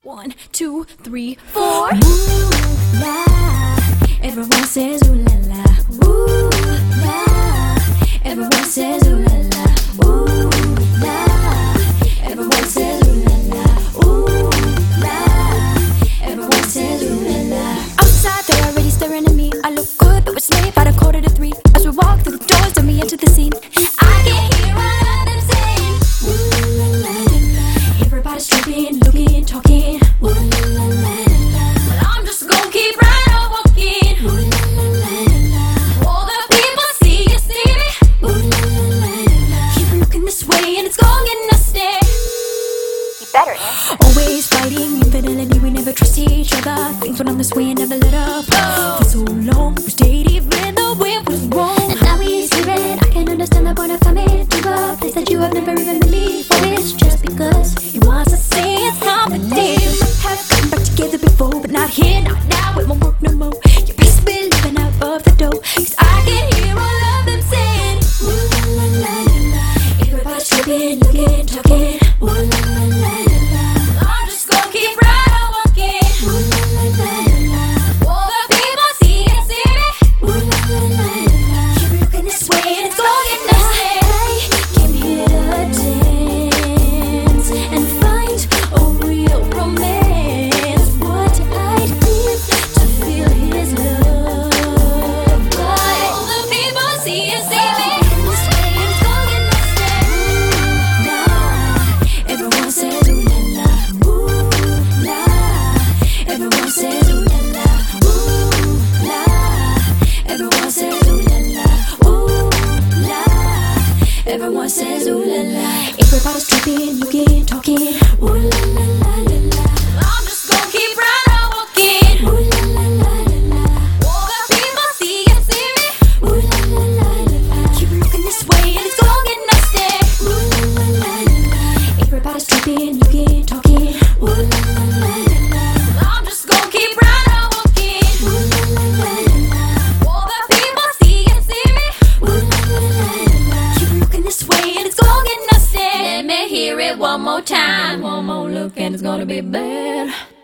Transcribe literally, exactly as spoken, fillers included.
One, two, three, four. Ooh la, everyone says ooh la la. Ooh la, everyone says ooh la la. Ooh la, everyone says ooh la la. Ooh la, everyone says ooh la la. Outside they're already staring at me. I look good, but it's late, about a quarter to three. As we walk through the doors, then we enter the scene. I can hear all of them saying ooh la la la la. Everybody's tripping, looking, talking. Ooh la la la la. But I'm just gonna keep right on walking. Ooh la la la la. All the people see you, see me. Ooh la la la la. Keep looking this way and it's gonna get nasty. You better answer. Always fighting, infidelity, we never trust each other. Things went on this way and never let up. For so long, we stayed even though it was wrong. And now we see it, I can understand the point of coming to a place that you have never even been before. It's just because you want to say it's not the deal. You have gotten back together before, but not here, not now, it won't work no more. You best be living out of the dough, cause I can hear all of them saying ooh la la la la. Everybody's tripping, looking, talking. Ooh la la la la. I'm just gonna keep right on walking. Ooh la la la la. All the people see and see me. Ooh la la la la. Keep looking this way and it's gonna get nasty. I came here to dance and find a real romance. What I'd give to feel his love, but all the people see and see me. This way and it's gonna get nasty. Nah, everyone says ooh la la. Ooh la, everyone says ooh la la. Ooh la, everyone says ooh la la. Ooh la, everyone says ooh la la. Everybody's tripping, looking, talking. Ooh la la la la la. I'm just gonna keep right on walking. Ooh la la la la la. All the people see and see me. Ooh la la la la la. Keep looking this way and it's gonna get nasty. Ooh la la la la la. Everybody's tripping, looking, talking. Ooh la la la la la. I'm just gonna keep right on walking. Ooh la la la la la. All the people see and see me. Ooh la la la la la. Keep looking this way and it's gonna get nasty. Let me hear it one more time. One more look and it's gonna be bad.